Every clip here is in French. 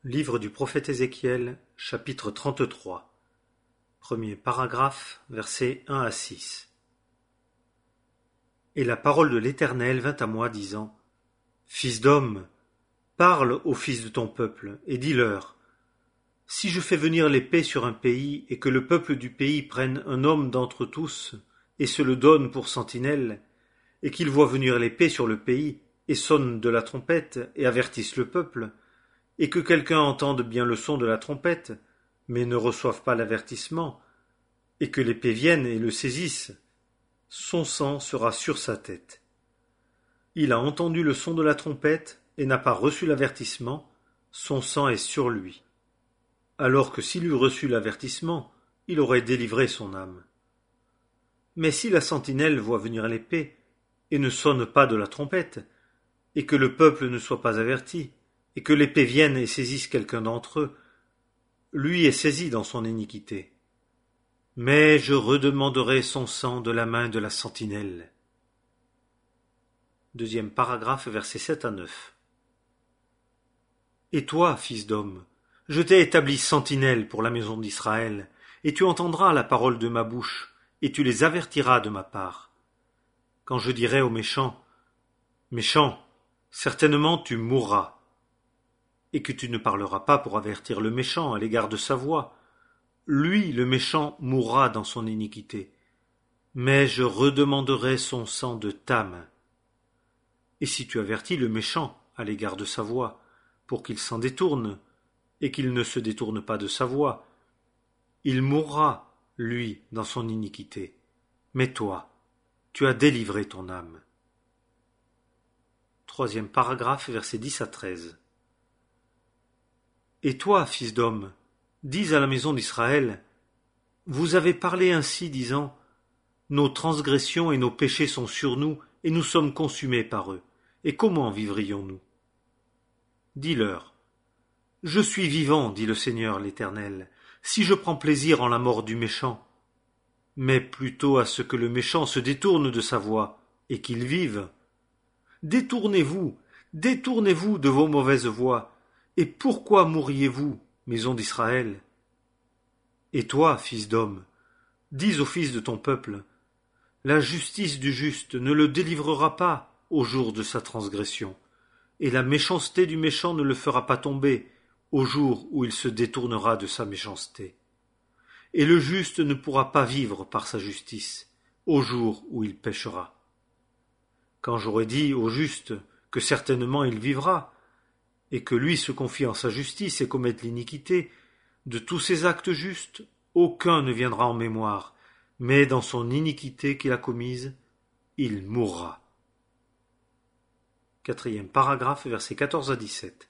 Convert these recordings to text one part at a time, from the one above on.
Livre du prophète Ézéchiel, chapitre 33. Premier paragraphe, versets 1 à 6. Et la parole de l'Éternel vint à moi, disant: Fils d'homme, parle aux fils de ton peuple, et dis-leur: Si je fais venir l'épée sur un pays, et que le peuple du pays prenne un homme d'entre tous, et se le donne pour sentinelle, et qu'il voit venir l'épée sur le pays, et sonne de la trompette, et avertisse le peuple, et que quelqu'un entende bien le son de la trompette, mais ne reçoive pas l'avertissement, et que l'épée vienne et le saisisse, son sang sera sur sa tête. Il a entendu le son de la trompette et n'a pas reçu l'avertissement, son sang est sur lui. Alors que s'il eût reçu l'avertissement, il aurait délivré son âme. Mais si la sentinelle voit venir l'épée, et ne sonne pas de la trompette, et que le peuple ne soit pas averti, et que l'épée vienne et saisisse quelqu'un d'entre eux, lui est saisi dans son iniquité. Mais je redemanderai son sang de la main de la sentinelle. Deuxième paragraphe, versets 7 à 9. Et toi, fils d'homme, je t'ai établi sentinelle pour la maison d'Israël, et tu entendras la parole de ma bouche, et tu les avertiras de ma part. Quand je dirai aux méchants: Méchant, certainement tu mourras, et que tu ne parleras pas pour avertir le méchant à l'égard de sa voix, lui, le méchant, mourra dans son iniquité, mais je redemanderai son sang de ta main. Et si tu avertis le méchant à l'égard de sa voix, pour qu'il s'en détourne, et qu'il ne se détourne pas de sa voix, il mourra, lui, dans son iniquité, mais toi, tu as délivré ton âme. Troisième paragraphe, versets 10 à 13. Et toi, fils d'homme, dis à la maison d'Israël: Vous avez parlé ainsi, disant: Nos transgressions et nos péchés sont sur nous, et nous sommes consumés par eux. Et comment vivrions-nous? Dis-leur: Je suis vivant, dit le Seigneur l'Éternel, si je prends plaisir en la mort du méchant, mais plutôt à ce que le méchant se détourne de sa voie, et qu'il vive. Détournez-vous, détournez-vous de vos mauvaises voies, et pourquoi mourriez-vous, maison d'Israël? Et toi, fils d'homme, dis aux fils de ton peuple: La justice du juste ne le délivrera pas au jour de sa transgression, et la méchanceté du méchant ne le fera pas tomber au jour où il se détournera de sa méchanceté. Et le juste ne pourra pas vivre par sa justice au jour où il péchera. Quand j'aurai dit au juste que certainement il vivra, et que lui se confie en sa justice et commette l'iniquité, de tous ses actes justes, aucun ne viendra en mémoire, mais dans son iniquité qu'il a commise, il mourra. Quatrième paragraphe, versets 14 à 17.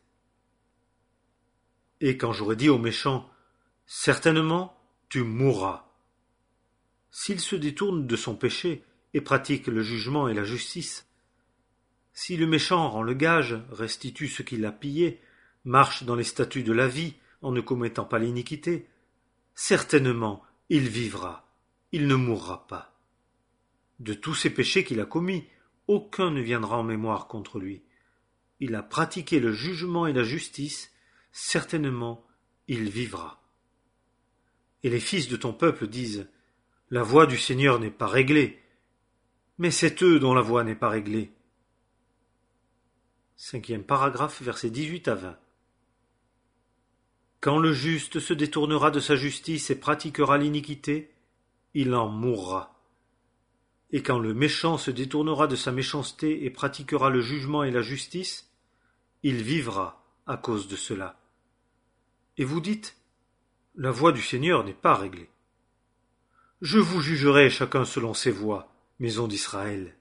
Et quand j'aurai dit au méchant: Certainement, tu mourras. S'il se détourne de son péché et pratique le jugement et la justice, si le méchant rend le gage, restitue ce qu'il a pillé, marche dans les statuts de la vie en ne commettant pas l'iniquité, certainement il vivra, il ne mourra pas. De tous ses péchés qu'il a commis, aucun ne viendra en mémoire contre lui. Il a pratiqué le jugement et la justice, certainement il vivra. Et les fils de ton peuple disent: La voix du Seigneur n'est pas réglée, mais c'est eux dont la voix n'est pas réglée. Cinquième paragraphe, versets 18 à 20. Quand le juste se détournera de sa justice et pratiquera l'iniquité, il en mourra. Et quand le méchant se détournera de sa méchanceté et pratiquera le jugement et la justice, il vivra à cause de cela. Et vous dites: La voix du Seigneur n'est pas réglée. Je vous jugerai chacun selon ses voies, maison d'Israël.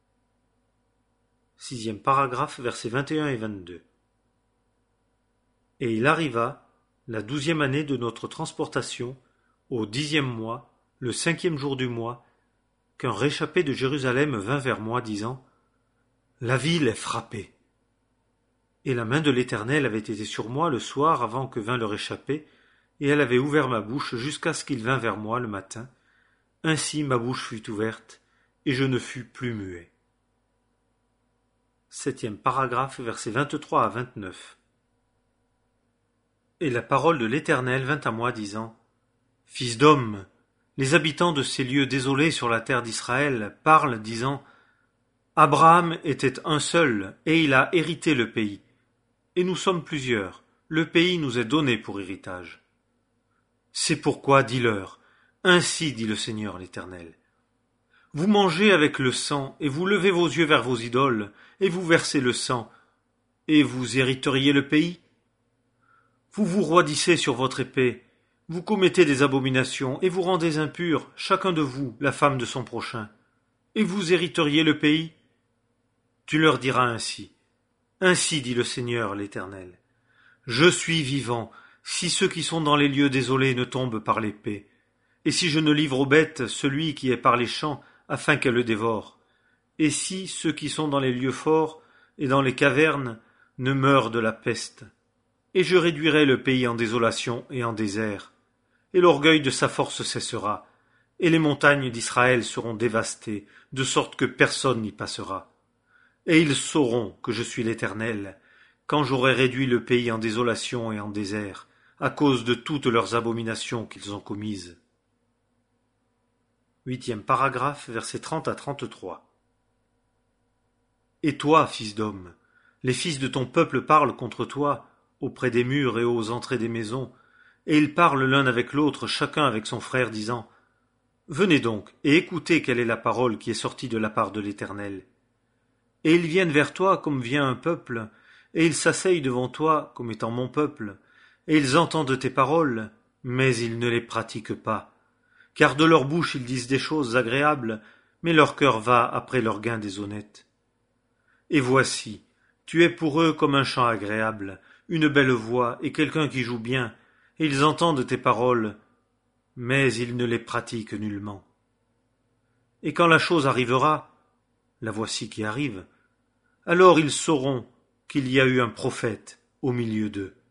Sixième paragraphe, versets 21 et 22. Et il arriva, la 12e année de notre transportation, au 10e mois, le 5e jour du mois, qu'un réchappé de Jérusalem vint vers moi, disant: La ville est frappée. Et la main de l'Éternel avait été sur moi le soir avant que vint le réchappé, et elle avait ouvert ma bouche jusqu'à ce qu'il vînt vers moi le matin. Ainsi ma bouche fut ouverte, et je ne fus plus muet. Septième paragraphe, versets 23 à 29. Et la parole de l'Éternel vint à moi, disant: Fils d'homme, les habitants de ces lieux désolés sur la terre d'Israël parlent, disant: Abraham était un seul, et il a hérité le pays. Et nous sommes plusieurs, le pays nous est donné pour héritage. C'est pourquoi, dis-leur, ainsi dit le Seigneur l'Éternel. Vous mangez avec le sang, et vous levez vos yeux vers vos idoles, et vous versez le sang, et vous hériteriez le pays? Vous vous roidissez sur votre épée, vous commettez des abominations, et vous rendez impur, chacun de vous, la femme de son prochain, et vous hériteriez le pays? Tu leur diras ainsi: Ainsi dit le Seigneur l'Éternel. Je suis vivant, si ceux qui sont dans les lieux désolés ne tombent par l'épée, et si je ne livre aux bêtes celui qui est par les champs, afin qu'elles le dévorent, et si ceux qui sont dans les lieux forts et dans les cavernes ne meurent de la peste. Et je réduirai le pays en désolation et en désert, et l'orgueil de sa force cessera, et les montagnes d'Israël seront dévastées, de sorte que personne n'y passera. Et ils sauront que je suis l'Éternel, quand j'aurai réduit le pays en désolation et en désert, à cause de toutes leurs abominations qu'ils ont commises. 8e paragraphe, versets 30 à 33. Et toi, fils d'homme, les fils de ton peuple parlent contre toi, auprès des murs et aux entrées des maisons, et ils parlent l'un avec l'autre, chacun avec son frère, disant: Venez donc, et écoutez quelle est la parole qui est sortie de la part de l'Éternel. Et ils viennent vers toi comme vient un peuple, et ils s'asseyent devant toi comme étant mon peuple, et ils entendent tes paroles, mais ils ne les pratiquent pas. Car de leur bouche ils disent des choses agréables, mais leur cœur va après leur gain déshonnête. Et voici, tu es pour eux comme un chant agréable, une belle voix et quelqu'un qui joue bien, et ils entendent tes paroles, mais ils ne les pratiquent nullement. Et quand la chose arrivera, la voici qui arrive, alors ils sauront qu'il y a eu un prophète au milieu d'eux.